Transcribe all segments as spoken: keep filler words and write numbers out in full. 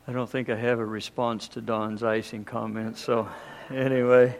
I don't think I have a response to Don's icing comment. So anyway,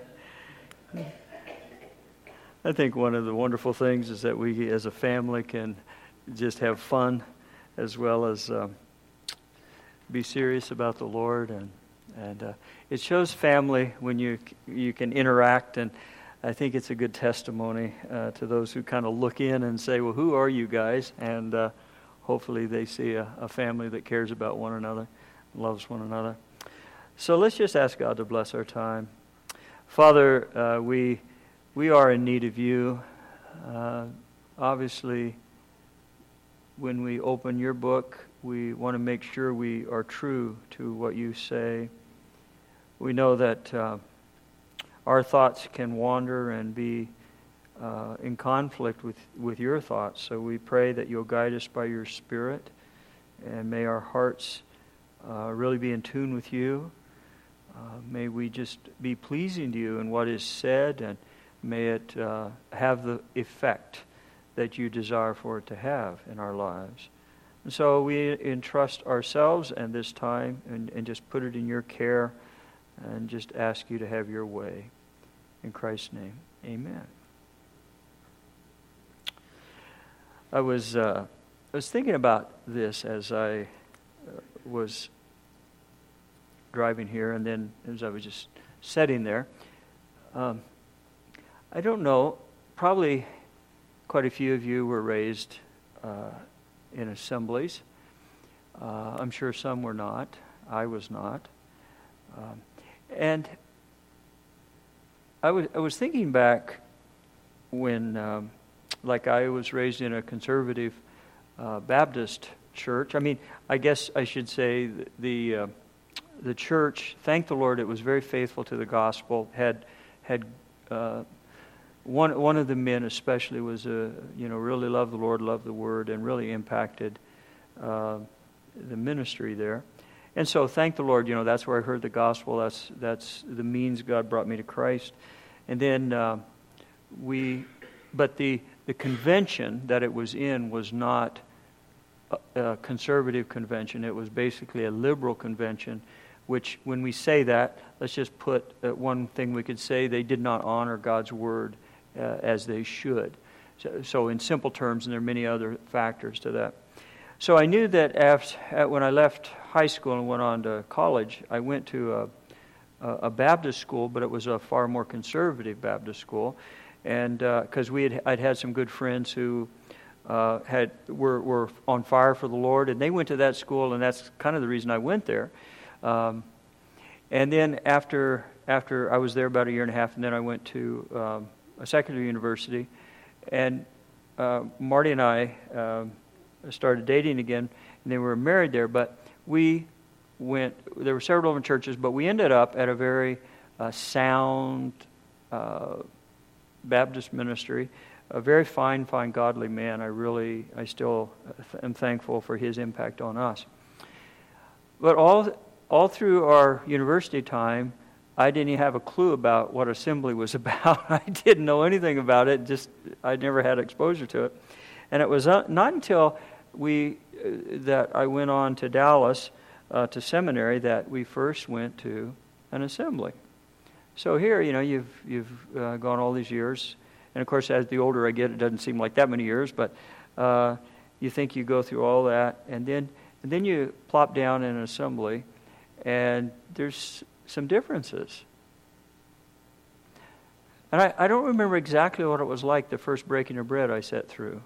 I think one of the wonderful things is that we as a family can just have fun as well as um, be serious about the Lord. And, and uh, it shows family when you you can interact, and I think it's a good testimony uh, to those who kind of look in and say, well, who are you guys? And uh, hopefully they see a, a family that cares about one another, loves one another. So let's just ask God to bless our time. Father, uh, we we are in need of you. Uh, obviously, when we open your book, we want to make sure we are true to what you say. We know that uh, our thoughts can wander and be uh, in conflict with, with your thoughts. So we pray that you'll guide us by your Spirit, and may our hearts uh, really be in tune with you. Uh, may we just be pleasing to you in what is said, and may it uh, have the effect that you desire for it to have in our lives. And so we entrust ourselves and this time and, and just put it in your care and just ask you to have your way. In Christ's name, amen. I was uh, I was thinking about this as I uh, was driving here, and then as I was just sitting there. Um, I don't know, probably quite a few of you were raised uh, in assemblies. Uh, I'm sure some were not. I was not. Um, and I was I was thinking back when, um, like I was raised in a conservative uh, Baptist church. I mean, I guess I should say the the, uh, the church, thank the Lord, it was very faithful to the gospel. Had had uh, one one of the men especially was a you know really loved the Lord, loved the Word, and really impacted uh, the ministry there. And so, thank the Lord, you know, that's where I heard the gospel. That's that's the means God brought me to Christ. And then uh, we, but the the convention that it was in was not a, a conservative convention. It was basically a liberal convention, which, when we say that, let's just put uh, one thing we could say: they did not honor God's word uh, as they should. So, so, in simple terms, and there are many other factors to that. So I knew that after, when I left high school and went on to college, I went to a, a Baptist school, but it was a far more conservative Baptist school, and because uh, we had, I'd had some good friends who uh, had were were on fire for the Lord, and they went to that school, and that's kind of the reason I went there. Um, and then after after I was there about a year and a half, and then I went to um, a secular university, and uh, Marty and I. Um, started dating again, and they were married there, but we went, there were several different churches, but we ended up at a very uh, sound uh, Baptist ministry, a very fine, fine, godly man. I really, I still am thankful for his impact on us. But all all through our university time, I didn't even have a clue about what assembly was about. I didn't know anything about it, just, I never had exposure to it. And it was uh, not until we uh, that I went on to Dallas uh, to seminary that we first went to an assembly. So here, you know, you've you've uh, gone all these years, and of course, as the older I get, it doesn't seem like that many years. But uh, you think you go through all that, and then and then you plop down in an assembly, and there's some differences. And I, I don't remember exactly what it was like the first breaking of bread I sat through.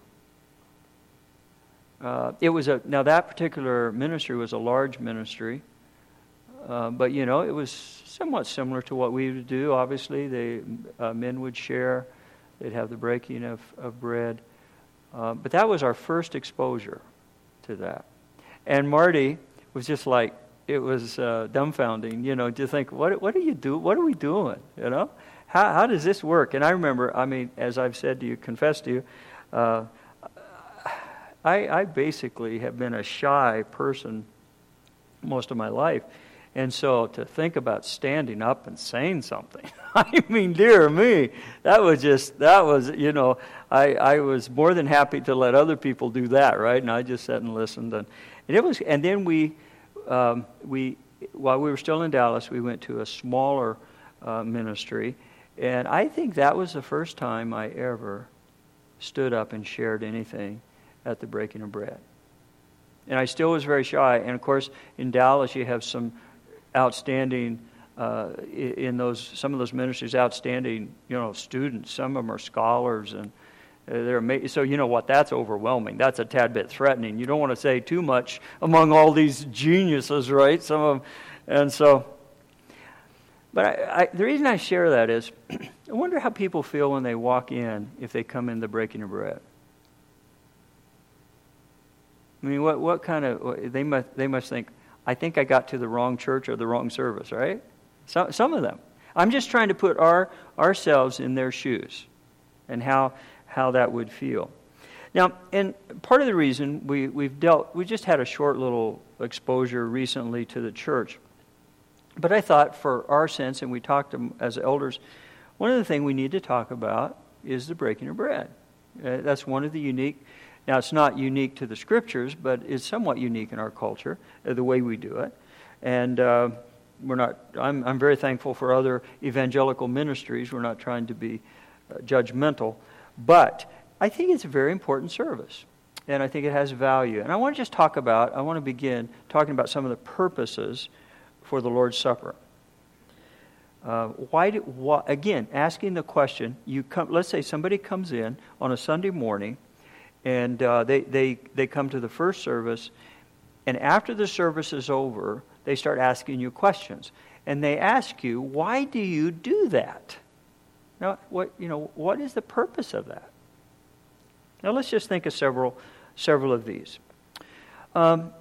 Uh, it was a now that particular ministry was a large ministry, uh, but you know it was somewhat similar to what we would do. Obviously, the uh, men would share; they'd have the breaking of of bread. Uh, but that was our first exposure to that, and Marty was just like it was uh, dumbfounding, you know, to think what what do you do? What are we doing? You know, how how does this work? And I remember, I mean, as I've said to you, confessed to you. Uh, I, I basically have been a shy person most of my life. And so to think about standing up and saying something, I mean, dear me, that was just, that was, you know, I, I was more than happy to let other people do that, right? And I just sat and listened. And, and it was, and then we, um, we, while we were still in Dallas, we went to a smaller uh, ministry, and I think that was the first time I ever stood up and shared anything at the breaking of bread. And I still was very shy. And of course, in Dallas, you have some outstanding, uh, in those some of those ministries, outstanding, you know, students. Some of them are scholars, and they're amazing. So you know what? That's overwhelming. That's a tad bit threatening. You don't want to say too much among all these geniuses, right? Some of them, and so. But I, I, the reason I share that is, I wonder how people feel when they walk in if they come in the breaking of bread. I mean, what what kind of they must they must think, I think I got to the wrong church or the wrong service, right? Some some of them. I'm just trying to put our ourselves in their shoes, and how how that would feel. Now, and part of the reason we we've dealt we just had a short little exposure recently to the church, but I thought for our sense, and we talked to, as elders, one of the things we need to talk about is the breaking of bread. Uh, that's one of the unique. Now, it's not unique to the Scriptures, but it's somewhat unique in our culture, uh, the way we do it. And uh, we're not. I'm, I'm very thankful for other evangelical ministries. We're not trying to be uh, judgmental, but I think it's a very important service, and I think it has value. And I want to just talk about. I want to begin talking about some of the purposes for the Lord's Supper. Uh, why do? Why, again, asking the question. You come. Let's say somebody comes in on a Sunday morning. And uh, they, they, they come to the first service, and after the service is over, they start asking you questions. And they ask you, why do you do that? Now, what you know, what is the purpose of that? Now, let's just think of several several of these. Um,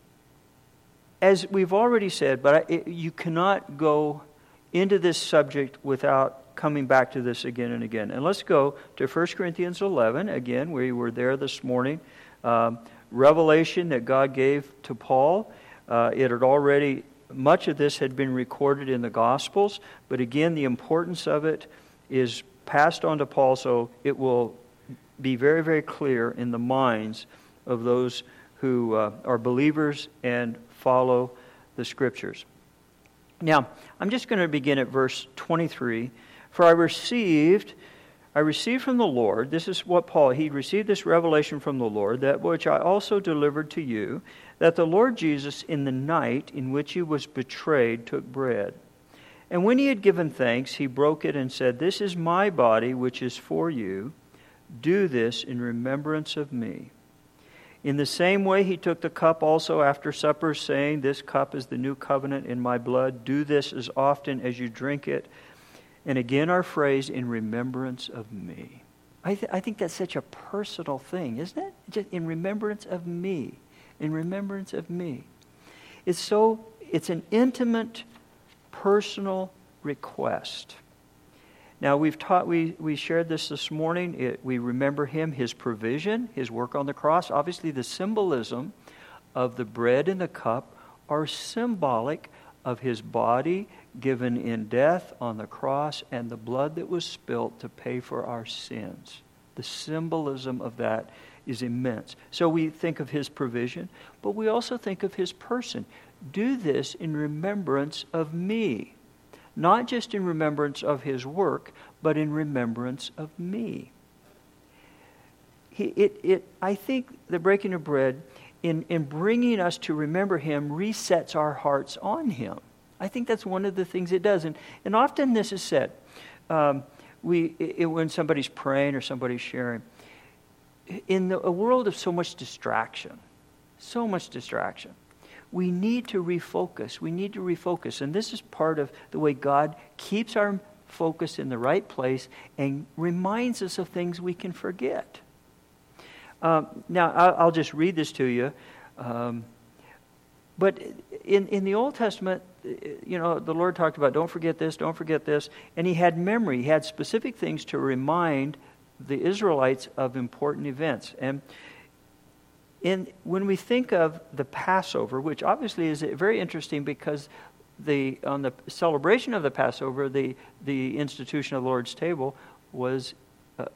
as we've already said, but I, it, you cannot go into this subject without coming back to this again and again. And let's go to First Corinthians eleven, again, we were there this morning. Um, revelation that God gave to Paul. Uh, it had already, much of this had been recorded in the Gospels, but again, the importance of it is passed on to Paul, so it will be very, very clear in the minds of those who uh, are believers and follow the Scriptures. Now, I'm just going to begin at verse twenty-three. For I received, I received from the Lord, this is what Paul, he received this revelation from the Lord, that which I also delivered to you, that the Lord Jesus in the night in which he was betrayed took bread. And when he had given thanks, he broke it and said, This is my body which is for you. Do this in remembrance of me. In the same way he took the cup also after supper, saying, This cup is the new covenant in my blood. Do this as often as you drink it. And again, our phrase, in remembrance of me. I, th- I think that's such a personal thing, isn't it? Just in remembrance of me. In remembrance of me. It's so, it's an intimate, personal request. Now, we've taught, we, we shared this this morning. It, we remember him, his provision, his work on the cross. Obviously, the symbolism of the bread and the cup are symbolic of his body given in death on the cross and the blood that was spilt to pay for our sins. The symbolism of that is immense. So we think of his provision, but we also think of his person. Do this in remembrance of me. Not just in remembrance of his work, but in remembrance of me. He, it, it, I think the breaking of bread, in, in bringing us to remember him, resets our hearts on him. I think that's one of the things it does. And, and often this is said, um, we it, when somebody's praying or somebody's sharing, in the, a world of so much distraction, so much distraction, we need to refocus. We need to refocus. And this is part of the way God keeps our focus in the right place and reminds us of things we can forget. Um, now, I'll, I'll just read this to you. Um, but in, in the Old Testament, you know, the Lord talked about, don't forget this, don't forget this. And he had memory. He had specific things to remind the Israelites of important events. And in when we think of the Passover, which obviously is very interesting because the on the celebration of the Passover, the, the institution of the Lord's table was uh,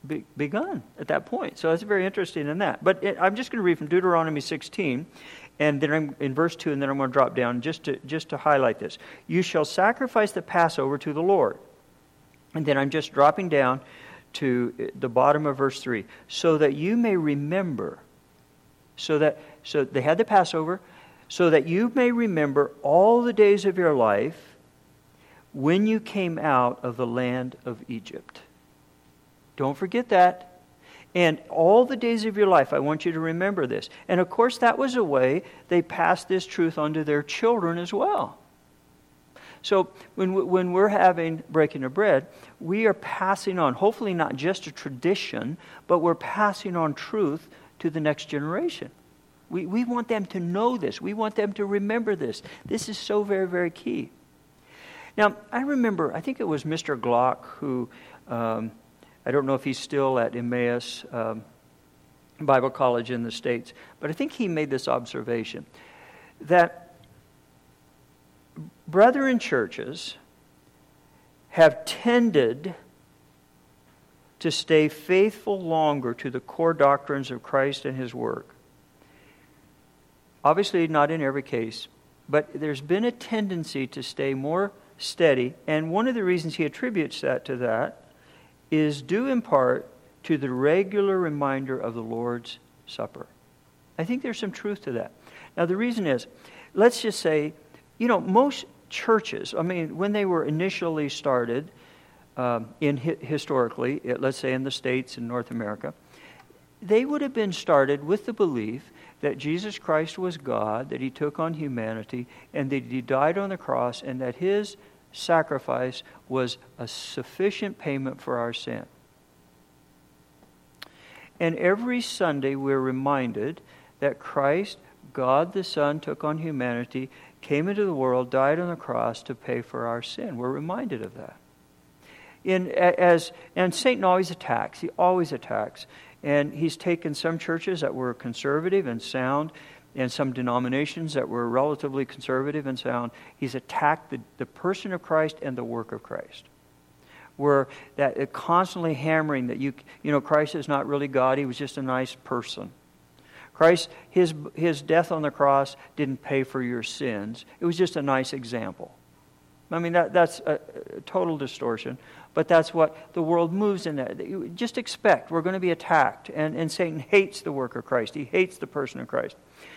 be, begun at that point. So that's very interesting in that. But it, I'm just going to read from Deuteronomy sixteen, and then I'm in verse two, and then I'm going to drop down just to just to highlight this. You shall sacrifice the Passover to the Lord. And then I'm just dropping down to the bottom of verse three. So that you may remember. So that so they had the Passover. So that you may remember all the days of your life when you came out of the land of Egypt. Don't forget that. And all the days of your life, I want you to remember this. And of course, that was a way they passed this truth on to their children as well. So when we, when we're having breaking of bread, we are passing on, hopefully not just a tradition, but we're passing on truth to the next generation. We we want them to know this. We want them to remember this. This is so very, very key. Now, I remember, I think it was Mister Glock who, um, I don't know if he's still at Emmaus um, Bible College in the States, but I think he made this observation that brethren churches have tended to stay faithful longer to the core doctrines of Christ and His work. Obviously, not in every case, but there's been a tendency to stay more steady, and one of the reasons he attributes that to that is due in part to the regular reminder of the Lord's Supper. I think there's some truth to that. Now, the reason is, let's just say, you know, most churches, I mean, when they were initially started, um, in hi- historically, it, let's say in the States and North America, they would have been started with the belief that Jesus Christ was God, that He took on humanity, and that He died on the cross, and that His sacrifice was a sufficient payment for our sin. And every Sunday we're reminded that Christ, God the Son, took on humanity, came into the world, died on the cross to pay for our sin. We're reminded of that. In as and Satan always attacks. He always attacks. And he's taken some churches that were conservative and sound, and some denominations that were relatively conservative and sound. He's attacked the, the person of Christ and the work of Christ. Where that uh, constantly hammering that you you know Christ is not really God, He was just a nice person. Christ, his his death on the cross didn't pay for your sins. It was just a nice example. I mean, that that's a, a total distortion. But that's what the world moves in that. You just expect we're going to be attacked. And, and Satan hates the work of Christ. He hates the person of Christ.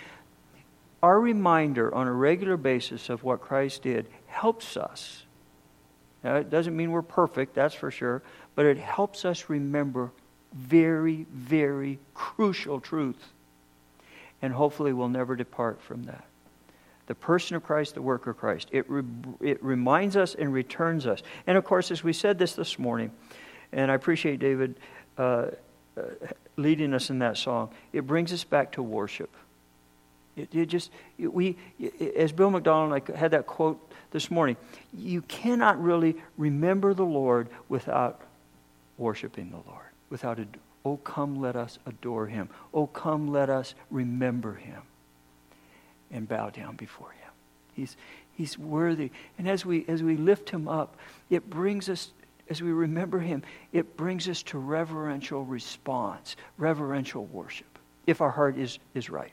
Our reminder on a regular basis of what Christ did helps us. Now, it doesn't mean we're perfect, that's for sure. But it helps us remember very, very crucial truth. And hopefully we'll never depart from that. The person of Christ, the work of Christ. It re- it reminds us and returns us. And of course, as we said this this morning, and I appreciate David uh, uh, leading us in that song, it brings us back to worship. It, it just, it, we, it, as Bill McDonald and I had that quote this morning, you cannot really remember the Lord without worshiping the Lord. Without, a, oh come let us adore Him. Oh come let us remember Him. And bow down before Him. He's He's worthy. And as we as we lift Him up, it brings us, as we remember Him, it brings us to reverential response, reverential worship, if our heart is, is right.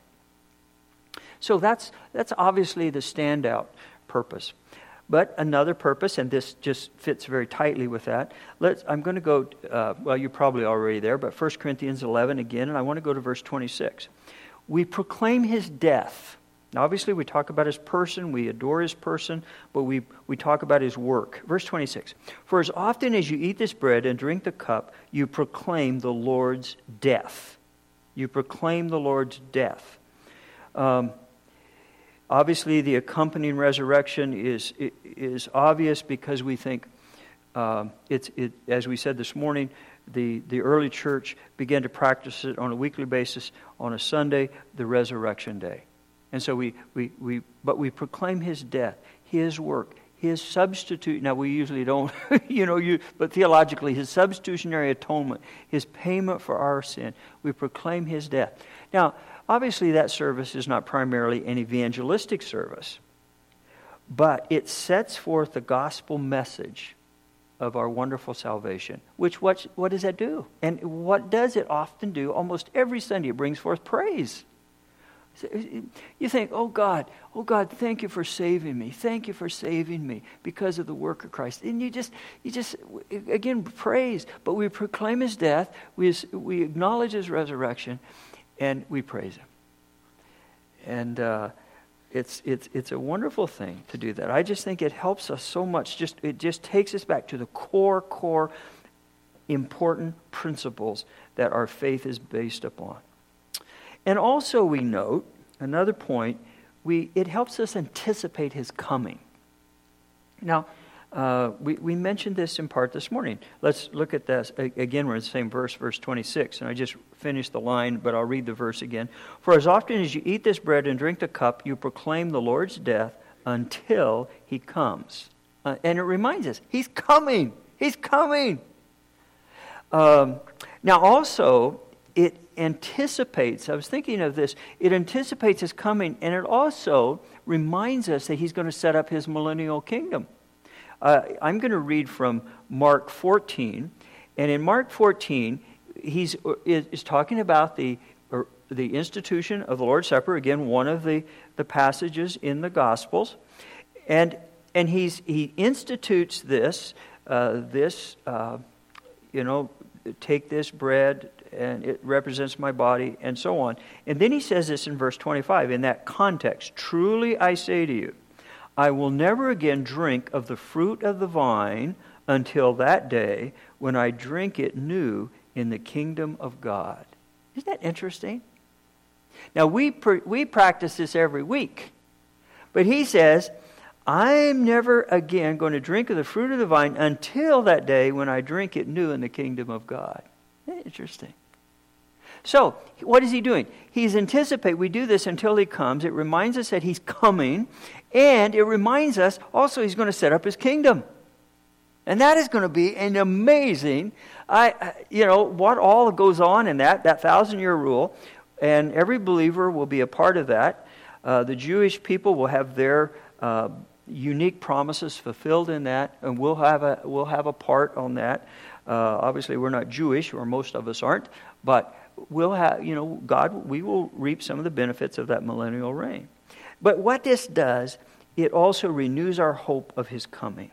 So that's that's obviously the standout purpose. But another purpose, and this just fits very tightly with that, let's, I'm going to go, uh, well, you're probably already there, but First Corinthians eleven again, and I want to go to verse twenty-six. We proclaim His death. Now, obviously, we talk about His person, we adore His person, but we, we talk about His work. Verse twenty-six, for as often as you eat this bread and drink the cup, you proclaim the Lord's death. You proclaim the Lord's death. Um, obviously, the accompanying resurrection is is obvious because we think, um, it's it, as we said this morning, the, the early church began to practice it on a weekly basis on a Sunday, the resurrection day. And so we, we, we, but we proclaim His death, His work, His substitute. Now we usually don't, you know, you, but theologically, His substitutionary atonement, His payment for our sin. We proclaim His death. Now, obviously that service is not primarily an evangelistic service, but it sets forth the gospel message of our wonderful salvation. Which, what, what does that do? And what does it often do? Almost every Sunday it brings forth praise. You think, oh God, oh God, thank you for saving me. Thank you for saving me because of the work of Christ. And you just, you just, again, praise. But we proclaim his death, we, we acknowledge his resurrection, and we praise him. And uh, it's it's it's a wonderful thing to do that. I just think it helps us so much. Just it just takes us back to the core, core, important principles that our faith is based upon. And also we note, another point, we it helps us anticipate his coming. Now, uh, we, we mentioned this in part this morning. Let's look at this. Again, we're in the same verse, verse twenty-six. And I just finished the line, but I'll read the verse again. For as often as you eat this bread and drink the cup, you proclaim the Lord's death until he comes. Uh, and it reminds us, he's coming. He's coming. Um, now also, it anticipates, I was thinking of this, it anticipates his coming, and it also reminds us that he's going to set up his millennial kingdom. Uh, I'm going to read from Mark fourteen, and in Mark fourteen, he's is, is talking about the or the institution of the Lord's Supper, again, one of the, the passages in the Gospels, and and he's he institutes this, uh, this, uh, you know, take this bread, and it represents my body, and so on. And then he says this in verse twenty-five, in that context, truly I say to you, I will never again drink of the fruit of the vine until that day when I drink it new in the kingdom of God. Isn't that interesting? Now, we pr- we practice this every week. But he says, I'm never again going to drink of the fruit of the vine until that day when I drink it new in the kingdom of God. Isn't that interesting? So, what is he doing? He's anticipating. We do this until he comes. It reminds us that he's coming. And it reminds us also he's going to set up his kingdom. And that is going to be an amazing, I, you know, what all goes on in that, that thousand-year rule. And every believer will be a part of that. Uh, the Jewish people will have their uh, unique promises fulfilled in that. And we'll have a, we'll have a part on that. Uh, obviously, we're not Jewish, or most of us aren't. But we'll have, you know, God, we will reap some of the benefits of that millennial reign. But what this does, it also renews our hope of his coming.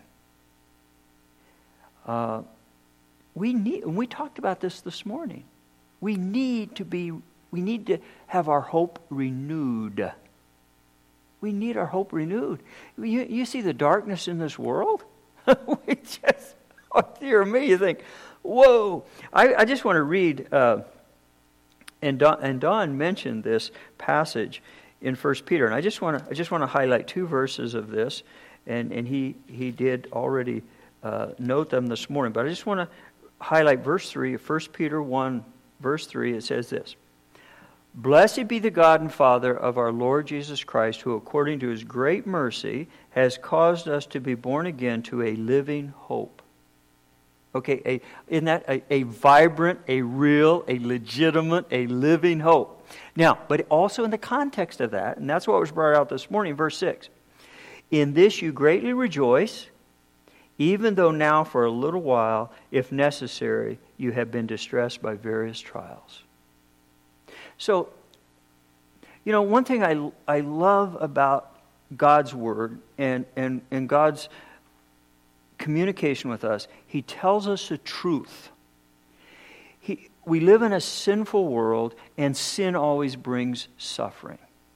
Uh, we need, and we talked about this this morning. We need to be, we need to have our hope renewed. We need our hope renewed. You, you see the darkness in this world? we just, oh dear me, you think, whoa. I, I just want to read, uh, and Don, and Don mentioned this passage in First Peter, and I just want to I just want to highlight two verses of this, and and he he did already uh, note them this morning, but I just want to highlight verse three of First Peter one, verse three. It says this: "Blessed be the God and Father of our Lord Jesus Christ, who according to his great mercy has caused us to be born again to a living hope." Okay, a, isn't that a, a vibrant, a real, a legitimate, a living hope? Now, but also in the context of that, and that's what was brought out this morning, verse six. In this you greatly rejoice, even though now for a little while, if necessary, you have been distressed by various trials. So, you know, one thing I, I love about God's Word and, and, and God's communication with us, He tells us the truth. He, we live in a sinful world, and sin always brings suffering.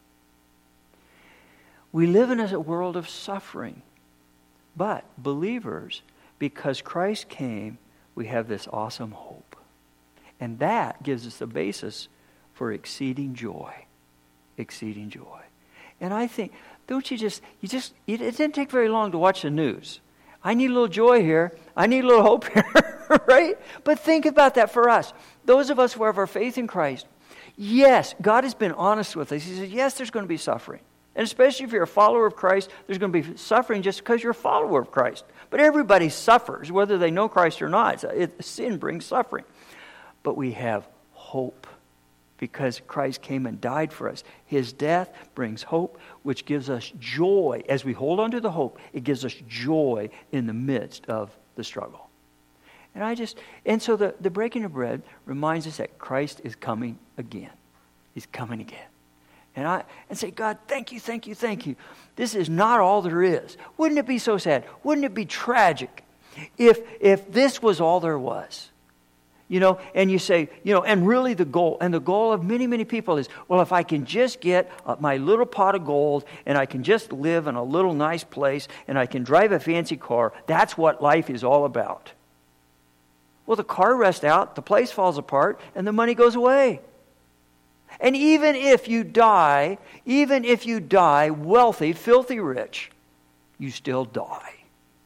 We live in a world of suffering. But believers, because Christ came, we have this awesome hope. And that gives us the basis for exceeding joy. Exceeding joy. And I think, don't you just, you just, it, it didn't take very long to watch the news. I need a little joy here. I need a little hope here, right? But think about that for us. Those of us who have our faith in Christ, yes, God has been honest with us. He says, yes, there's going to be suffering. And especially if you're a follower of Christ, there's going to be suffering just because you're a follower of Christ. But everybody suffers, whether they know Christ or not. It, sin brings suffering. But we have hope because Christ came and died for us. His death brings hope, which gives us joy. As we hold on to the hope, it gives us joy in the midst of the struggle. And I just, and so the, the breaking of bread reminds us that Christ is coming again. He's coming again. And I and say, God, thank you, thank you, thank you. This is not all there is. Wouldn't it be so sad? Wouldn't it be tragic if if this was all there was? You know, and you say, you know, and really the goal, and the goal of many, many people is, well, if I can just get uh, my little pot of gold, and I can just live in a little nice place, and I can drive a fancy car, that's what life is all about. Well, the car rusts out, the place falls apart, and the money goes away. And even if you die, even if you die wealthy, filthy rich, you still die.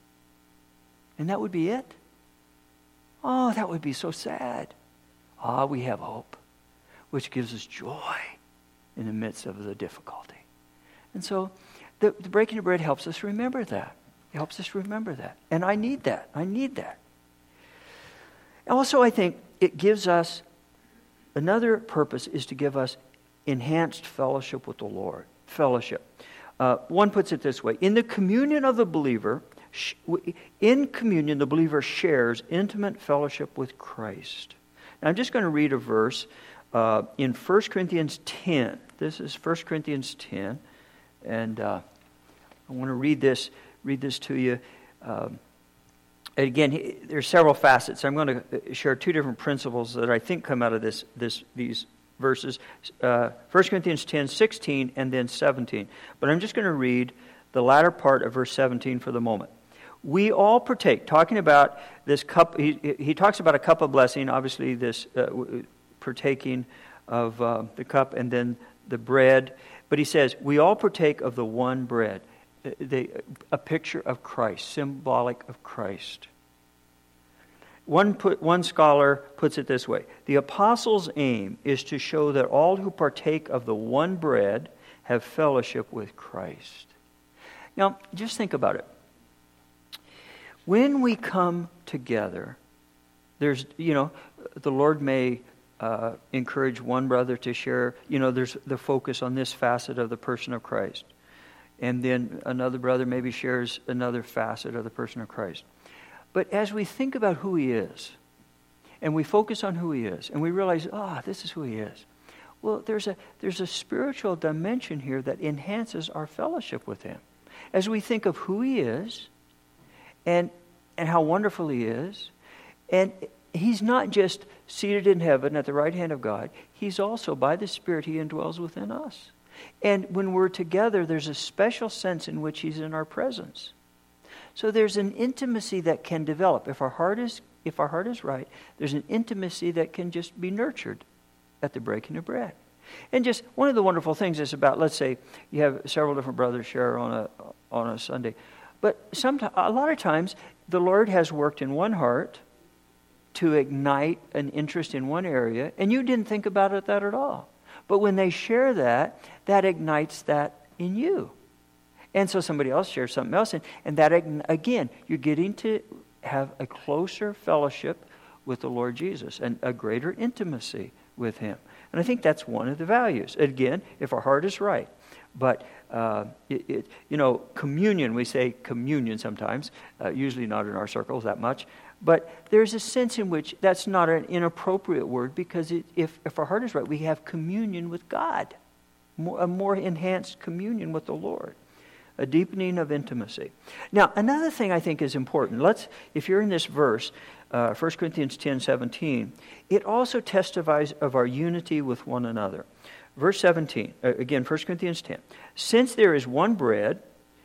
And that would be it. Oh, that would be so sad. Ah, we have hope, which gives us joy in the midst of the difficulty. And so the, the breaking of bread helps us remember that. It helps us remember that. And I need that. I need that. Also, I think it gives us, another purpose is to give us enhanced fellowship with the Lord. Fellowship. Uh, one puts it this way. In the communion of the believer, in communion, the believer shares intimate fellowship with Christ. Now, I'm just going to read a verse uh, in First Corinthians ten. This is First Corinthians ten. And uh, I want to read this, read this to you. Um, Again, there's several facets. I'm going to share two different principles that I think come out of this, this these verses. Uh, First Corinthians ten, sixteen, and then seventeen. But I'm just going to read the latter part of verse seventeen for the moment. We all partake, talking about this cup. He, he talks about a cup of blessing, obviously this uh, partaking of uh, the cup and then the bread. But he says, we all partake of the one bread. The, a picture of Christ, symbolic of Christ. One put, one scholar puts it this way: the apostles' aim is to show that all who partake of the one bread have fellowship with Christ. Now, just think about it. When we come together, there's, you know, the Lord may uh, encourage one brother to share, you know, there's the focus on this facet of the person of Christ. And then another brother maybe shares another facet of the person of Christ. But as we think about who He is, and we focus on who He is, and we realize, ah, oh, this is who He is. Well, there's a there's a spiritual dimension here that enhances our fellowship with Him. As we think of who He is, and and how wonderful He is, and He's not just seated in heaven at the right hand of God. He's also, by the Spirit, He indwells within us. And when we're together, there's a special sense in which He's in our presence. So there's an intimacy that can develop. If our heart is if our heart is right, there's an intimacy that can just be nurtured at the breaking of bread. And just one of the wonderful things is about, let's say you have several different brothers share on a on a Sunday. But sometimes, a lot of times, the Lord has worked in one heart to ignite an interest in one area, and you didn't think about it that at all. But when they share that, that ignites that in you. And so somebody else shares something else, and, and that, again, you're getting to have a closer fellowship with the Lord Jesus and a greater intimacy with Him. And I think that's one of the values. Again, if our heart is right. But, uh, it, it, you know, communion, we say communion sometimes, uh, usually not in our circles that much. But there's a sense in which that's not an inappropriate word, because it, if, if our heart is right, we have communion with God, more, a more enhanced communion with the Lord, a deepening of intimacy. Now, another thing I think is important. Let's, if you're in this verse, uh, First Corinthians ten, seventeen, it also testifies of our unity with one another. Verse seventeen, uh, again, First Corinthians ten. Since there is one bread,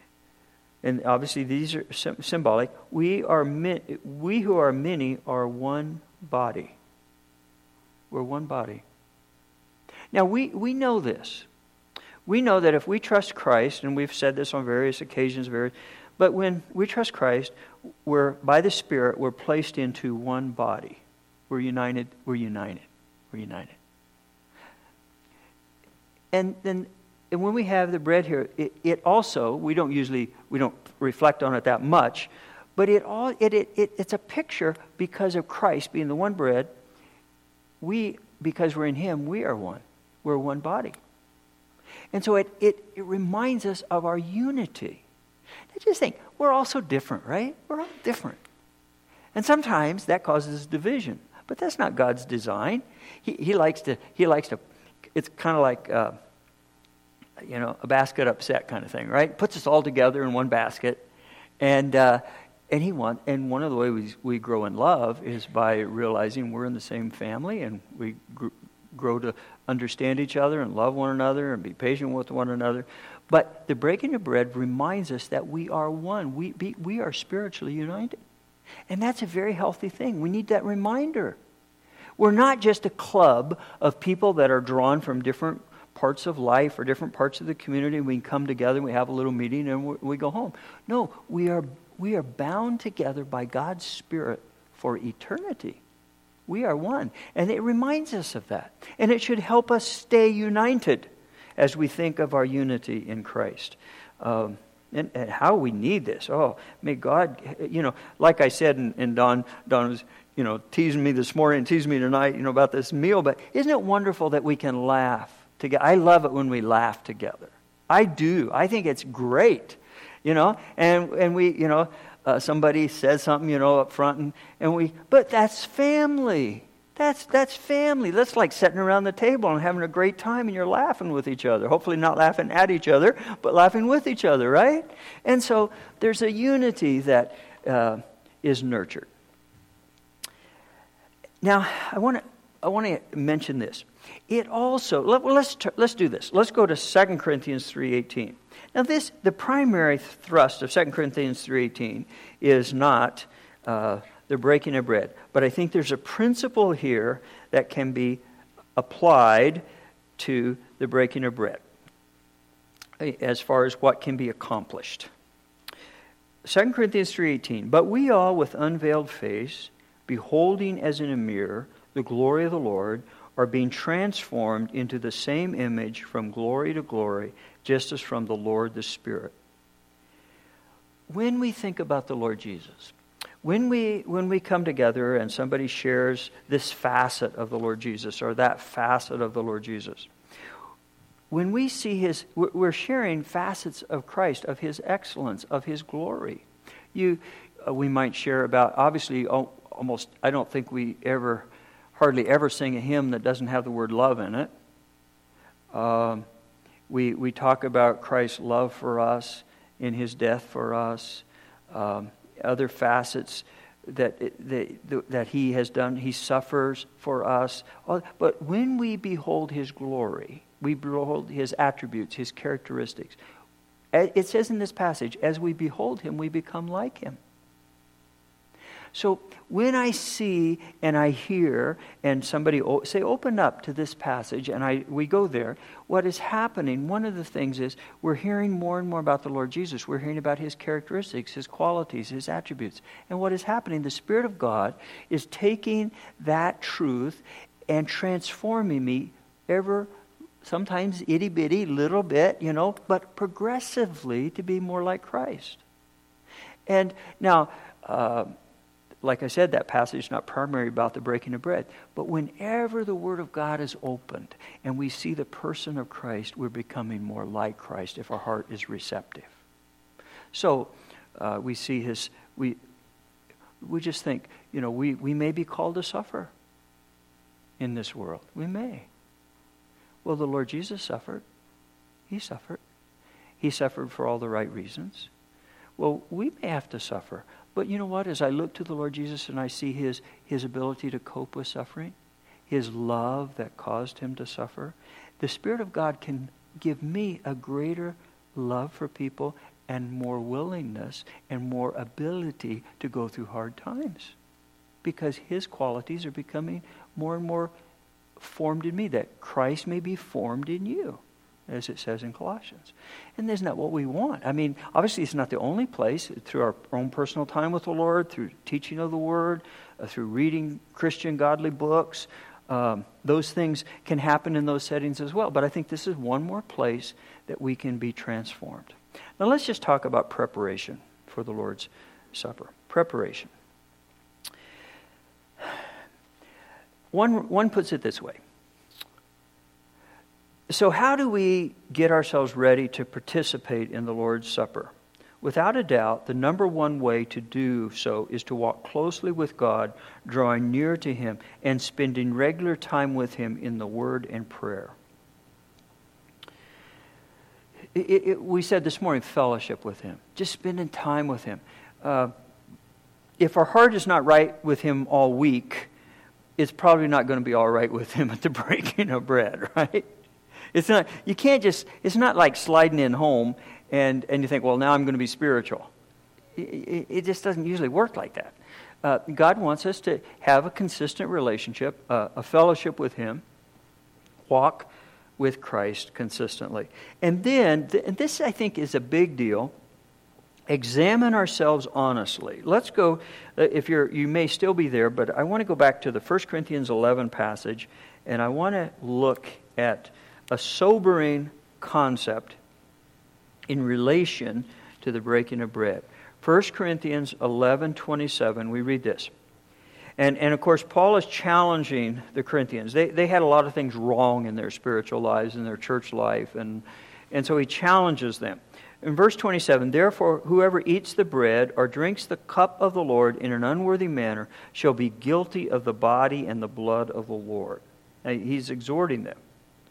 and obviously these are symbolic, we are we who are many are one body. We're one body. Now, we, we know this. We know that if we trust Christ, and we've said this on various occasions, various, but when we trust Christ, we're, by the Spirit, we're placed into one body. We're united, we're united, we're united. And then and when we have the bread here, it, it also, we don't usually, we don't reflect on it that much, but it all it, it, it it's a picture because of Christ being the one bread. We, because we're in Him, we are one. We're one body. And so it, it, it reminds us of our unity. Now just think, we're all so different, right? We're all different. And sometimes that causes division. But that's not God's design. He, he likes to, he likes to, it's kind of like, uh, you know, a basket upset kind of thing, right? Puts us all together in one basket. And uh, and he want, and one of the ways we, we grow in love is by realizing we're in the same family, and we gr- grow to understand each other and love one another and be patient with one another. But the breaking of bread reminds us that we are one. We be, we are spiritually united. And that's a very healthy thing. We need that reminder. We're not just a club of people that are drawn from different parts of life or different parts of the community. We can come together, we have a little meeting, and we, we go home. No, we are we are bound together by God's Spirit for eternity. We are one. And it reminds us of that. And it should help us stay united as we think of our unity in Christ. Um, and, and how we need this. Oh, may God, you know, like I said, and, and Don, Don was, you know, teasing me this morning, teasing me tonight, you know, about this meal. But isn't it wonderful that we can laugh together? I love it when we laugh together. I do. I think it's great, you know. And and we, you know, uh, somebody says something, you know, up front, and, and we, but that's family. That's that's family. That's like sitting around the table and having a great time, and you're laughing with each other. Hopefully not laughing at each other, but laughing with each other, right? And so there's a unity that uh, is nurtured. Now, I want to I want to mention this. It also, let, well, let's let's do this. Let's go to Second Corinthians three eighteen. Now, this the primary thrust of Second Corinthians three eighteen is not uh, the breaking of bread, but I think there's a principle here that can be applied to the breaking of bread as far as what can be accomplished. Second Corinthians three eighteen. But we all, with unveiled face, beholding as in a mirror the glory of the Lord, are being transformed into the same image from glory to glory, just as from the Lord the Spirit. When we think about the Lord Jesus, when we when we come together and somebody shares this facet of the Lord Jesus or that facet of the Lord Jesus, when we see his, we're sharing facets of Christ, of his excellence, of his glory. You, uh, we might share about, obviously, almost, I don't think we ever, hardly ever sing a hymn that doesn't have the word love in it. Um, we we talk about Christ's love for us, in his death for us, um, other facets that, that that he has done. He suffers for us. But when we behold his glory, we behold his attributes, his characteristics. It says in this passage, as we behold him, we become like him. So when I see and I hear, and somebody say, open up to this passage, and I we go there, what is happening, one of the things is we're hearing more and more about the Lord Jesus. We're hearing about his characteristics, his qualities, his attributes. And what is happening, the Spirit of God is taking that truth and transforming me ever, sometimes itty-bitty, little bit, you know, but progressively to be more like Christ. And now, uh, like I said, that passage is not primarily about the breaking of bread. But whenever the Word of God is opened and we see the person of Christ, we're becoming more like Christ if our heart is receptive. So uh, we see his, we we just think, you know, we, we may be called to suffer in this world. We may. Well, the Lord Jesus suffered. He suffered. He suffered for all the right reasons. Well, we may have to suffer. But you know what? As I look to the Lord Jesus and I see his, his ability to cope with suffering, his love that caused him to suffer, the Spirit of God can give me a greater love for people and more willingness and more ability to go through hard times. Because his qualities are becoming more and more formed in me, that Christ may be formed in you, as it says in Colossians. And isn't that what we want? I mean, obviously it's not the only place. Through our own personal time with the Lord, through teaching of the Word, uh, through reading Christian godly books, um, those things can happen in those settings as well. But I think this is one more place that we can be transformed. Now let's just talk about preparation for the Lord's Supper. Preparation. One, one puts it this way. So how do we get ourselves ready to participate in the Lord's Supper? Without a doubt, the number one way to do so is to walk closely with God, drawing near to Him, and spending regular time with Him in the Word and prayer. It, it, we said this morning, fellowship with Him. Just spending time with Him. Uh, if our heart is not right with Him all week, it's probably not going to be all right with Him at the breaking of bread, right? It's not. You can't just. It's not like sliding in home and and you think, well, now I'm going to be spiritual. It, it just doesn't usually work like that. Uh, God wants us to have a consistent relationship, uh, a fellowship with Him, walk with Christ consistently, and then th- and this I think is a big deal. Examine ourselves honestly. Let's go. Uh, if you're, you may still be there, but I want to go back to the First Corinthians eleven passage, and I want to look at a sobering concept in relation to the breaking of bread. First Corinthians eleven twenty-seven, we read this. And, and of course, Paul is challenging the Corinthians. They, they had a lot of things wrong in their spiritual lives, in their church life, and, and so he challenges them. In verse twenty-seven, therefore, whoever eats the bread or drinks the cup of the Lord in an unworthy manner shall be guilty of the body and the blood of the Lord. Now, he's exhorting them.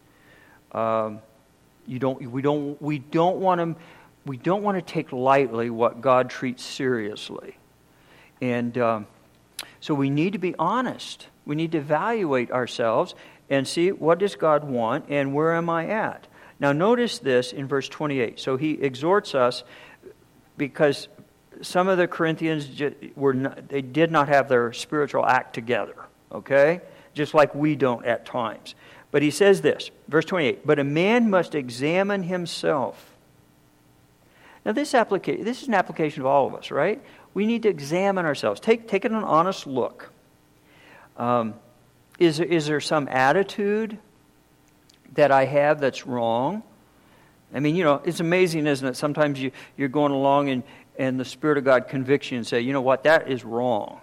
Um, you don't. We don't. We don't want to. We don't want to take lightly what God treats seriously, and um, so we need to be honest. We need to evaluate ourselves and see what does God want and where am I at. Now, notice this in verse twenty-eight. So he exhorts us because some of the Corinthians were not, they did not have their spiritual act together. Okay, just like we don't at times. But he says this, verse twenty-eight, but a man must examine himself. Now this applica- this is an application of all of us, right? We need to examine ourselves. Take, take an honest look. Um, is, is there some attitude that I have that's wrong? I mean, you know, it's amazing, isn't it? Sometimes you, you're going along and, and the Spirit of God convicts you and say, you know what, that is wrong.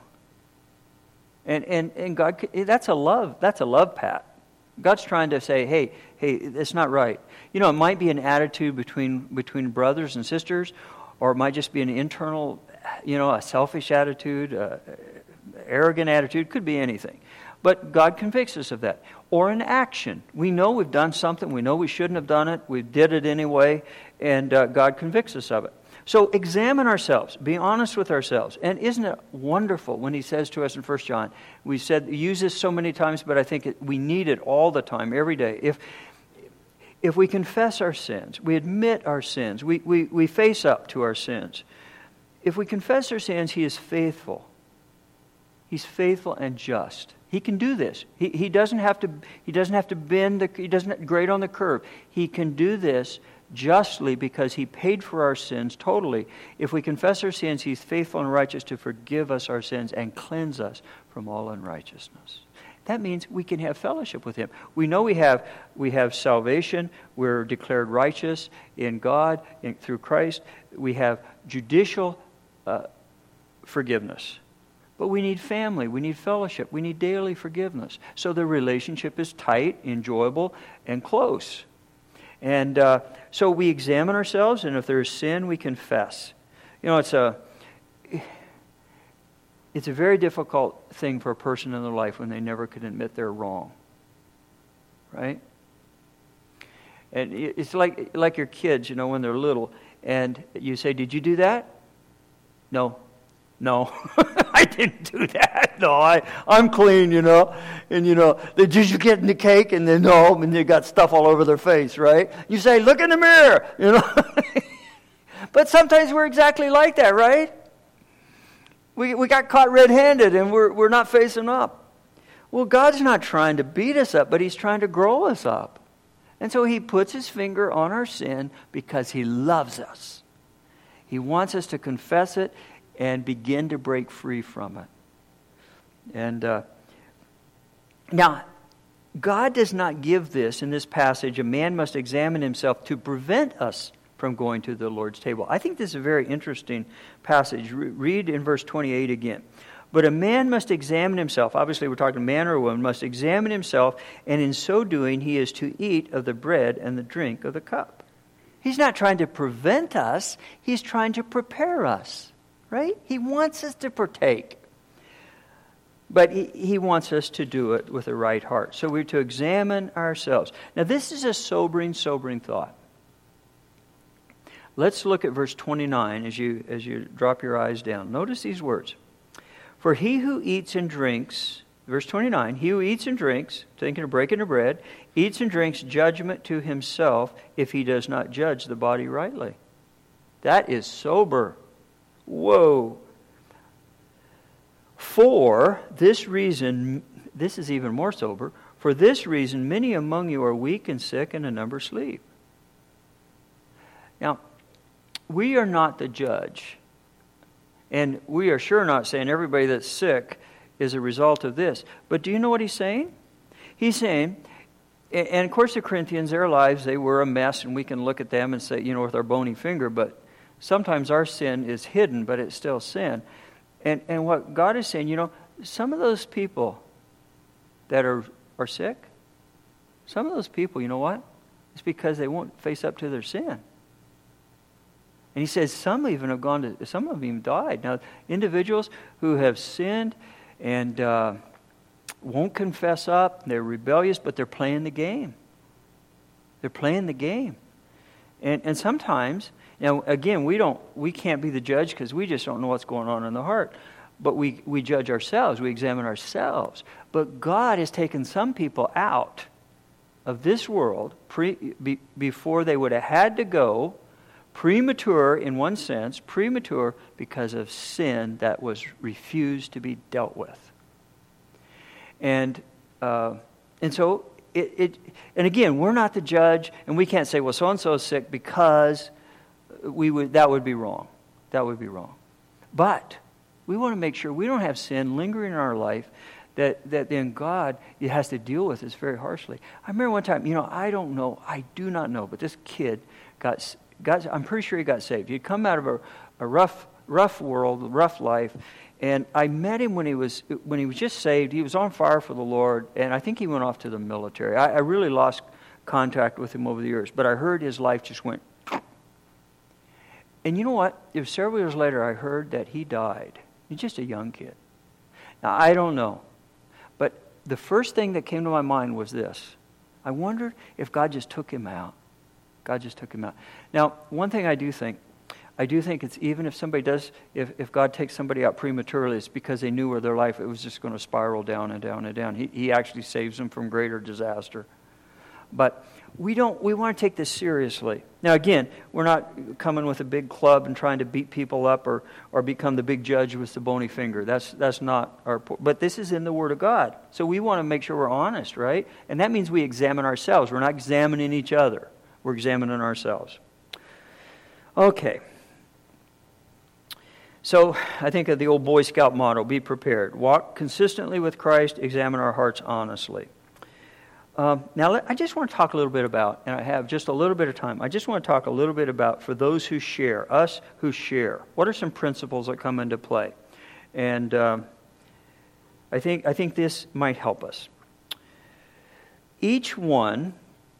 And and and God, that's a love, that's a love pat. God's trying to say, hey, hey, it's not right. You know, it might be an attitude between between brothers and sisters, or it might just be an internal, you know, a selfish attitude, a arrogant attitude, could be anything. But God convicts us of that. Or an action. We know we've done something, we know we shouldn't have done it, we did it anyway, and uh, God convicts us of it. So examine ourselves, be honest with ourselves. And isn't it wonderful when he says to us in First John, we said, use this so many times, but I think it, we need it all the time, every day. If if we confess our sins, we admit our sins, we, we, we face up to our sins. If we confess our sins, he is faithful. He's faithful and just. He can do this. He he doesn't have to he doesn't have to bend the he doesn't grade on the curve. He can do this justly because he paid for our sins totally. If we confess our sins, he's faithful and righteous to forgive us our sins and cleanse us from all unrighteousness. That means we can have fellowship with him. We know we have we have salvation. We're declared righteous in God in, through Christ. We have judicial uh, forgiveness. But we need family, we need fellowship, we need daily forgiveness. So the relationship is tight, enjoyable, and close. And uh, so we examine ourselves, and if there is sin, we confess. You know, it's a it's a very difficult thing for a person in their life when they never can admit they're wrong. Right? And it's like like your kids, you know, when they're little, and you say, "Did you do that?" No. No, I didn't do that. No, I, I'm clean, you know. And, you know, they just get in the cake and then no, and they got stuff all over their face, right? You say, look in the mirror, you know. But sometimes we're exactly like that, right? We we got caught red-handed and we're we're not facing up. Well, God's not trying to beat us up, but he's trying to grow us up. And so he puts his finger on our sin because he loves us. He wants us to confess it and begin to break free from it. And uh, now, God does not give this, in this passage, a man must examine himself to prevent us from going to the Lord's table. I think this is a very interesting passage. Re- read in verse twenty-eight again. But a man must examine himself. Obviously, we're talking man or woman, must examine himself, and in so doing, he is to eat of the bread and the drink of the cup. He's not trying to prevent us. He's trying to prepare us, right? He wants us to partake. But he, he wants us to do it with a right heart. So we're to examine ourselves. Now this is a sobering, sobering thought. Let's look at verse twenty-nine as you as you drop your eyes down. Notice these words. For he who eats and drinks, verse twenty-nine, he who eats and drinks, thinking of breaking the bread, eats and drinks judgment to himself if he does not judge the body rightly. That is sober. Whoa. For this reason, this is even more sober, for this reason many among you are weak and sick and a number sleep. Now, we are not the judge. And we are sure not saying everybody that's sick is a result of this. But do you know what he's saying? He's saying, and of course the Corinthians, their lives, they were a mess, and we can look at them and say, you know, with our bony finger, but sometimes our sin is hidden, but it's still sin. And and what God is saying, you know, some of those people that are, are sick, some of those people, you know what? It's because they won't face up to their sin. And he says some even have gone to, some of them even died. Now, individuals who have sinned and uh, won't confess up, they're rebellious, but they're playing the game. They're playing the game. And and sometimes, now again, we don't, we can't be the judge because we just don't know what's going on in the heart. But we, we judge ourselves, we examine ourselves. But God has taken some people out of this world pre, be, before they would have had to go, premature in one sense, premature because of sin that was refused to be dealt with. And uh, and so it, it and again, we're not the judge, and we can't say, well, so and so is sick because we would that would be wrong. That would be wrong. But we want to make sure we don't have sin lingering in our life that, that then God has to deal with us very harshly. I remember one time, you know, I don't know, I do not know, but this kid got, got I'm pretty sure he got saved. He'd come out of a, a rough, rough world, rough life, and I met him when he was when he was just saved. He was on fire for the Lord, and I think he went off to the military. I, I really lost contact with him over the years, but I heard his life just went. And you know what? It was several years later I heard that he died. He's just a young kid. Now, I don't know. But the first thing that came to my mind was this. I wondered if God just took him out. God just took him out. Now, one thing I do think, I do think it's even if somebody does, if, if God takes somebody out prematurely, it's because they knew where their life, it was just going to spiral down and down and down. He, he actually saves them from greater disaster. But we don't. We want to take this seriously. Now, again, we're not coming with a big club and trying to beat people up or, or become the big judge with the bony finger. That's that's not our. But this is in the Word of God, so we want to make sure we're honest, right? And that means we examine ourselves. We're not examining each other. We're examining ourselves. Okay. So I think of the old Boy Scout motto: "Be prepared. Walk consistently with Christ. Examine our hearts honestly." Um, now, let, I just want to talk a little bit about, and I have just a little bit of time, I just want to talk a little bit about, for those who share, us who share, what are some principles that come into play? And um, I think I think this might help us. Each one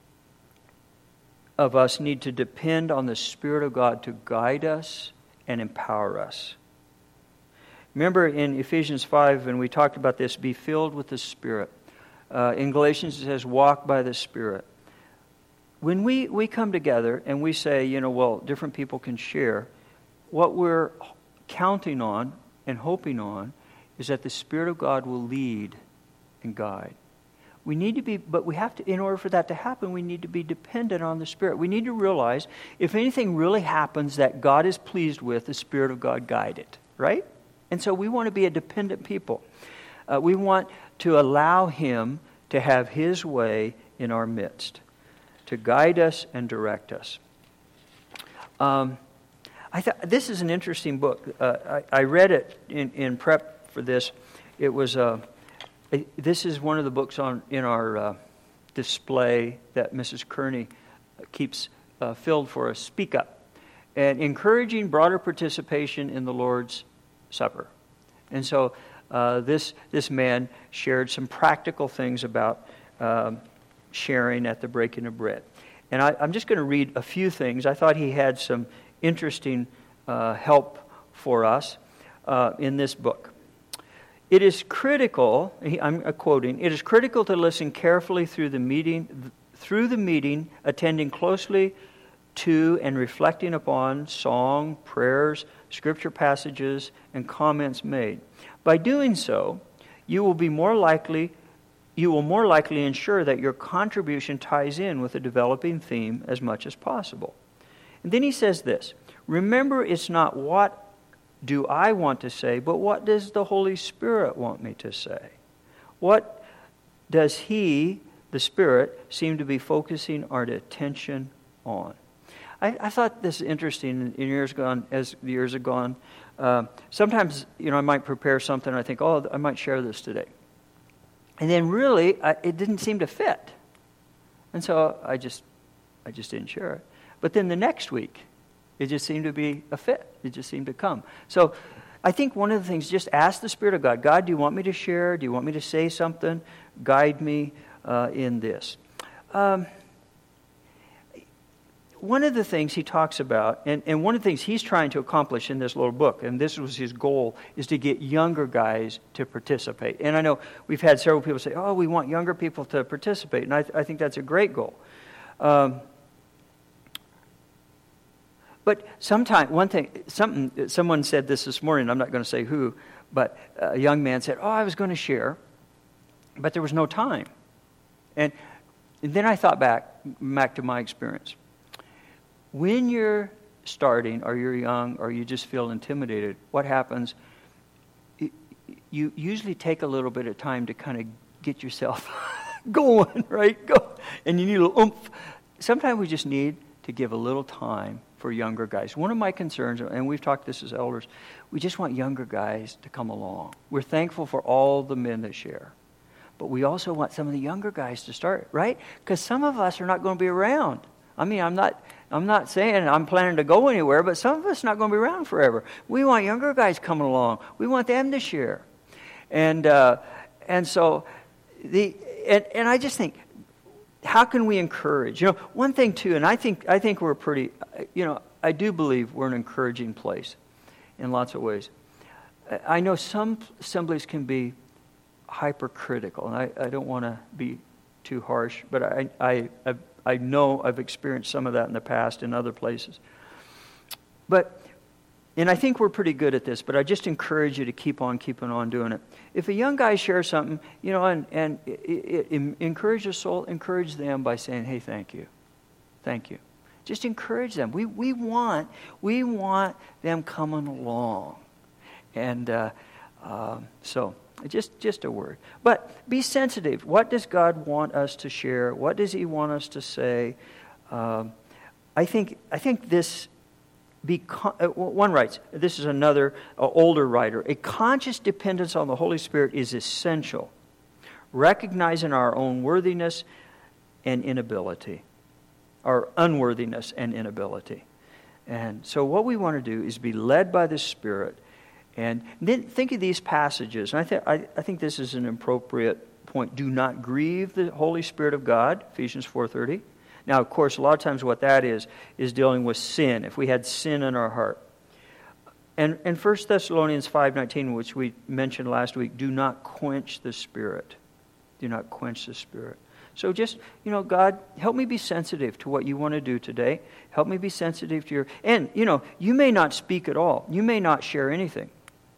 of us need to depend on the Spirit of God to guide us and empower us. Remember in Ephesians five, when we talked about this, be filled with the Spirit. Uh, in Galatians, it says, walk by the Spirit. When we, we come together and we say, you know, well, different people can share, what we're counting on and hoping on is that the Spirit of God will lead and guide. We need to be, but we have to, in order for that to happen, we need to be dependent on the Spirit. We need to realize if anything really happens that God is pleased with, the Spirit of God guide it, right? And so we want to be a dependent people. Uh, we want to allow Him to have His way in our midst, to guide us and direct us. Um, I thought this is an interesting book. Uh, I, I read it in, in prep for this. It was uh, this is one of the books on in our uh, display that Missus Kearney keeps uh, filled for us. Speak Up, and encouraging broader participation in the Lord's Supper, and so. Uh, this this man shared some practical things about um, sharing at the breaking of bread. And I, I'm just going to read a few things. I thought he had some interesting uh, help for us uh, in this book. It is critical, I'm quoting, it is critical to listen carefully through the meeting, through the meeting, attending closely to and reflecting upon song, prayers, scripture passages, and comments made. By doing so, you will be more likely, you will more likely ensure that your contribution ties in with the developing theme as much as possible. And then he says this, remember, it's not what do I want to say, but what does the Holy Spirit want me to say? What does He, the Spirit, seem to be focusing our attention on? I, I thought this is interesting in years gone, as the years have gone. Uh, sometimes, you know, I might prepare something and I think, oh, I might share this today. And then really, I, it didn't seem to fit. And so I just, I just didn't share it. But then the next week, it just seemed to be a fit. It just seemed to come. So I think one of the things, just ask the Spirit of God, God, do you want me to share? Do you want me to say something? Guide me uh, in this. Um, one of the things he talks about, and, and one of the things he's trying to accomplish in this little book, and this was his goal, is to get younger guys to participate. And I know we've had several people say, oh, we want younger people to participate. And I, th- I think that's a great goal. Um, But sometimes, one thing, something, someone said this this morning, I'm not going to say who, but a young man said, oh, I was going to share, but there was no time. And, and then I thought back, back to my experience. When you're starting, or you're young, or you just feel intimidated, what happens? You usually take a little bit of time to kind of get yourself going, right? Go. And you need a little oomph. Sometimes we just need to give a little time for younger guys. One of my concerns, and we've talked this as elders, we just want younger guys to come along. We're thankful for all the men that share. But we also want some of the younger guys to start, right? Because some of us are not going to be around. I mean, I'm not I'm not saying I'm planning to go anywhere, but some of us are not going to be around forever. We want younger guys coming along. We want them to share. And uh, and so, the and, and I just think, how can we encourage? You know, one thing too, and I think I think we're pretty, you know, I do believe we're an encouraging place in lots of ways. I know some assemblies can be hypercritical, and I, I don't want to be too harsh, but I I I've, I know I've experienced some of that in the past in other places. But, and I think we're pretty good at this, but I just encourage you to keep on keeping on doing it. If a young guy shares something, you know, and, and it, it, it encourage a soul, encourage them by saying, hey, thank you. Thank you. Just encourage them. We we want we want them coming along. And uh, uh, so, just, just a word. But be sensitive. What does God want us to share? What does He want us to say? Um, I think I think this... Be con- one writes, this is another uh, older writer, a conscious dependence on the Holy Spirit is essential, recognizing our own worthiness and inability, our unworthiness and inability. And so what we want to do is be led by the Spirit, and then think of these passages. And I, th- I, I think this is an appropriate point. Do not grieve the Holy Spirit of God, Ephesians four thirty. Now, of course, a lot of times what that is, is dealing with sin, if we had sin in our heart. And, and First Thessalonians five nineteen, which we mentioned last week, do not quench the Spirit. Do not quench the Spirit. So just, you know, God, help me be sensitive to what you want to do today. Help me be sensitive to your... And, you know, you may not speak at all. You may not share anything.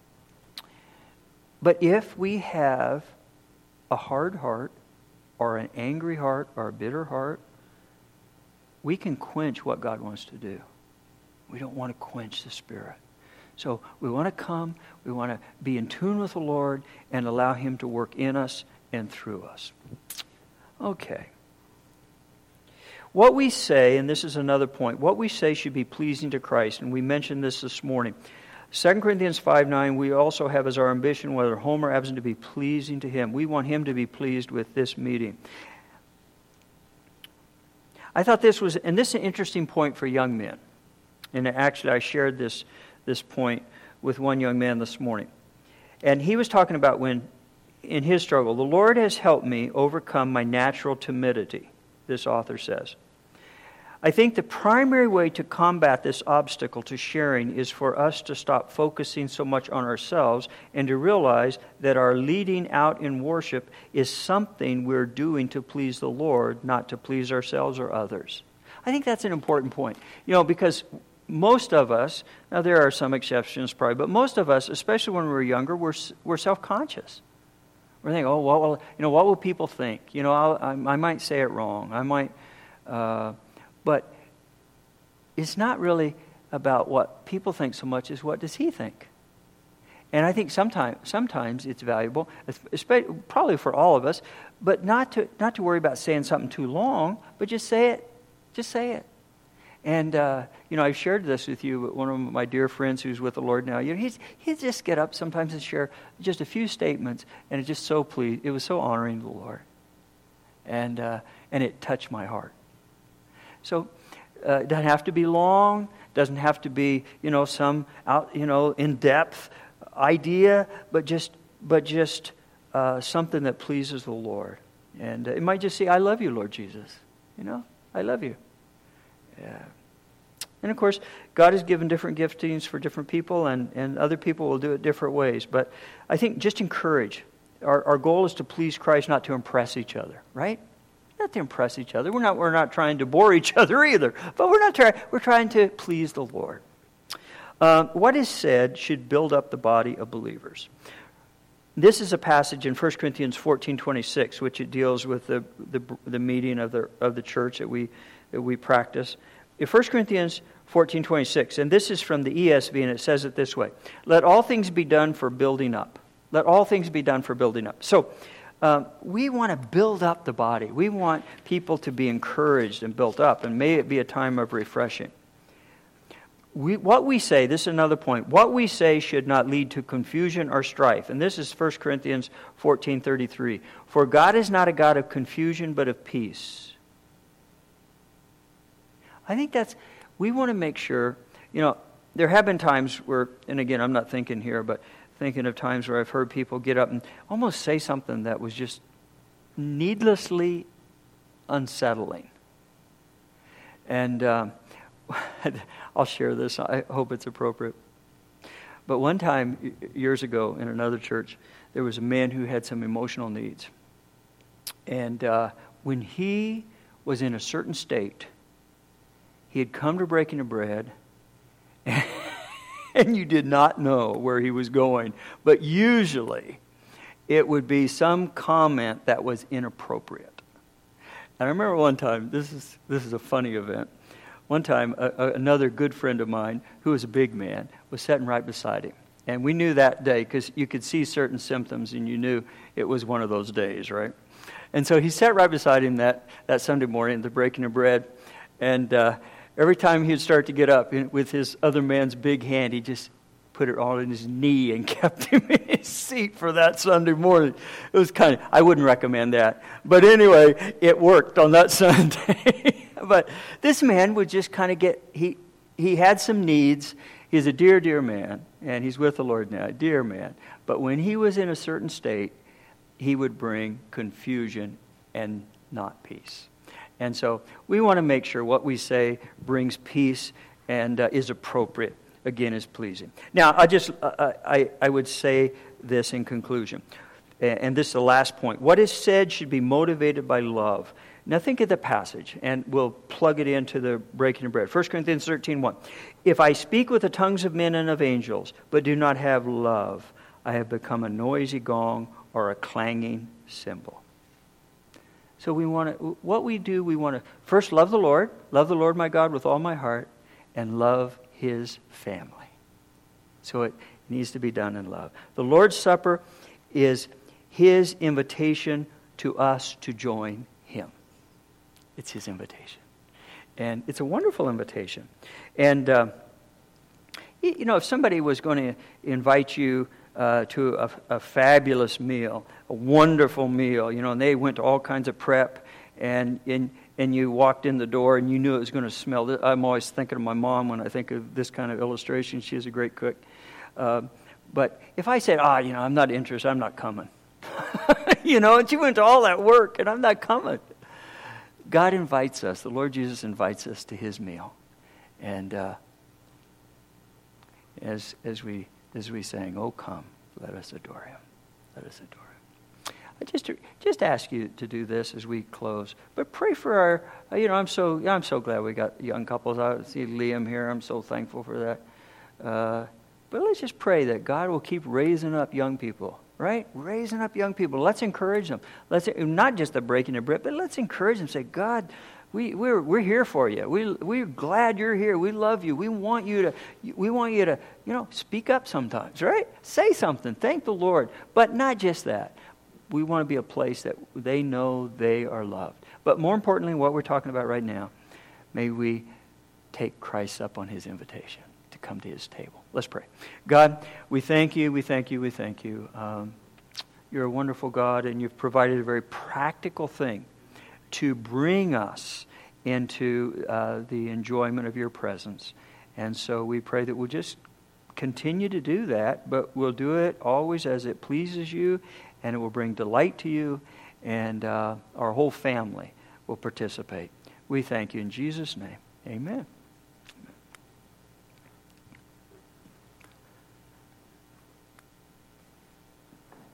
But if we have a hard heart, or an angry heart, or a bitter heart, we can quench what God wants to do. We don't want to quench the Spirit. So we want to come, we want to be in tune with the Lord and allow Him to work in us and through us. Okay. What we say, and this is another point, what we say should be pleasing to Christ, and we mentioned this this morning. Second Corinthians five nine, we also have as our ambition, whether home or absent, to be pleasing to Him. We want Him to be pleased with this meeting. I thought this was, and this is an interesting point for young men. And actually I shared this, this point with one young man this morning. And he was talking about when, in his struggle, the Lord has helped me overcome my natural timidity, this author says. I think the primary way to combat this obstacle to sharing is for us to stop focusing so much on ourselves and to realize that our leading out in worship is something we're doing to please the Lord, not to please ourselves or others. I think that's an important point. You know, because most of us, now there are some exceptions probably, but most of us, especially when we were younger, we're, we're self-conscious. We're thinking, oh, what will, you know, what will people think? You know, I'll, I, I might say it wrong. I might... Uh, But it's not really about what people think so much as what does he think. And I think sometimes sometimes it's valuable, especially, probably for all of us, but not to not to worry about saying something too long, but just say it. Just say it. And, uh, you know, I've shared this with you, but one of my dear friends who's with the Lord now, you know, he's, he'd just get up sometimes and share just a few statements, and it just so pleased, it was so honoring to the Lord. And, uh, and it touched my heart. So uh, it doesn't have to be long. Doesn't have to be, you know, some out, you know, in-depth idea, but just, but just uh, something that pleases the Lord. And uh, it might just say, "I love you, Lord Jesus." You know, I love you. Yeah. And of course, God has given different giftings for different people, and, and other people will do it different ways. But I think just encourage. Our our goal is to please Christ, not to impress each other, right? Not to impress each other. We're not we're not trying to bore each other either. But we're not trying we're trying to please the Lord. Uh, what is said should build up the body of believers. This is a passage in First Corinthians fourteen twenty-six, which it deals with the, the the meeting of the of the church that we that we practice. In First Corinthians fourteen twenty-six, and this is from the E S V, and it says it this way: "Let all things be done for building up." Let all things be done for building up. So, Um, we want to build up the body. We want people to be encouraged and built up, and may it be a time of refreshing. We, what we say, this is another point, what we say should not lead to confusion or strife. And this is First Corinthians fourteen thirty-three. "For God is not a God of confusion, but of peace." I think that's, we want to make sure, you know, there have been times where, and again, I'm not thinking here, but thinking of times where I've heard people get up and almost say something that was just needlessly unsettling. And um, I'll share this. I hope it's appropriate. But one time, years ago, in another church, there was a man who had some emotional needs. And uh, when he was in a certain state, he had come to breaking the bread, and and you did not know where he was going. But usually, it would be some comment that was inappropriate. And I remember one time, this is this is a funny event. One time, a, a, another good friend of mine, who was a big man, was sitting right beside him. And we knew that day, because you could see certain symptoms, and you knew it was one of those days, right? And so he sat right beside him that, that Sunday morning, the breaking of bread. And uh, every time he would start to get up with his other man's big hand, he just put it all in his knee and kept him in his seat for that Sunday morning. It was kind of, I wouldn't recommend that. But anyway, it worked on that Sunday. But this man would just kind of get, he he had some needs. He's a dear, dear man, and he's with the Lord now, dear man. But when he was in a certain state, he would bring confusion and not peace. And so we want to make sure what we say brings peace and uh, is appropriate, again, is pleasing. Now, I just uh, I, I would say this in conclusion, and this is the last point. What is said should be motivated by love. Now think of the passage, and we'll plug it into the breaking of bread. First Corinthians thirteen one. "If I speak with the tongues of men and of angels, but do not have love, I have become a noisy gong or a clanging cymbal." So we want to, what we do, we want to first love the Lord, love the Lord my God with all my heart, and love His family. So it needs to be done in love. The Lord's Supper is His invitation to us to join Him. It's His invitation. And it's a wonderful invitation. And, uh, you know, if somebody was going to invite you uh, to a, a fabulous meal, a wonderful meal, you know, and they went to all kinds of prep, and, and, and you walked in the door and you knew it was going to smell. I'm always thinking of my mom when I think of this kind of illustration. She is a great cook. Uh, but if I said, ah, you know, I'm not interested, I'm not coming. You know, and she went to all that work, and I'm not coming. God invites us, the Lord Jesus invites us to his meal. And uh, as as we as we sang, "Oh come, let us adore him. Let us adore him." I just just ask you to do this as we close. But pray for our, uh, you know, I'm so I'm so glad we got young couples. I see Liam here. I'm so thankful for that. Uh, but let's just pray that God will keep raising up young people, right? Raising up young people. Let's encourage them. Let's not just the breaking of bread, but let's encourage them. Say, God, we we're we're here for you. We we're glad you're here. We love you. We want you to we want you to you know speak up sometimes, right? Say something. Thank the Lord. But not just that. We want to be a place that they know they are loved. But more importantly, what we're talking about right now, may we take Christ up on his invitation to come to his table. Let's pray. God, we thank you, we thank you, we thank you. Um, you're a wonderful God, and you've provided a very practical thing to bring us into uh, the enjoyment of your presence. And so we pray that we'll just continue to do that, but we'll do it always as it pleases you, and it will bring delight to you, and uh, our whole family will participate. We thank you in Jesus' name. Amen.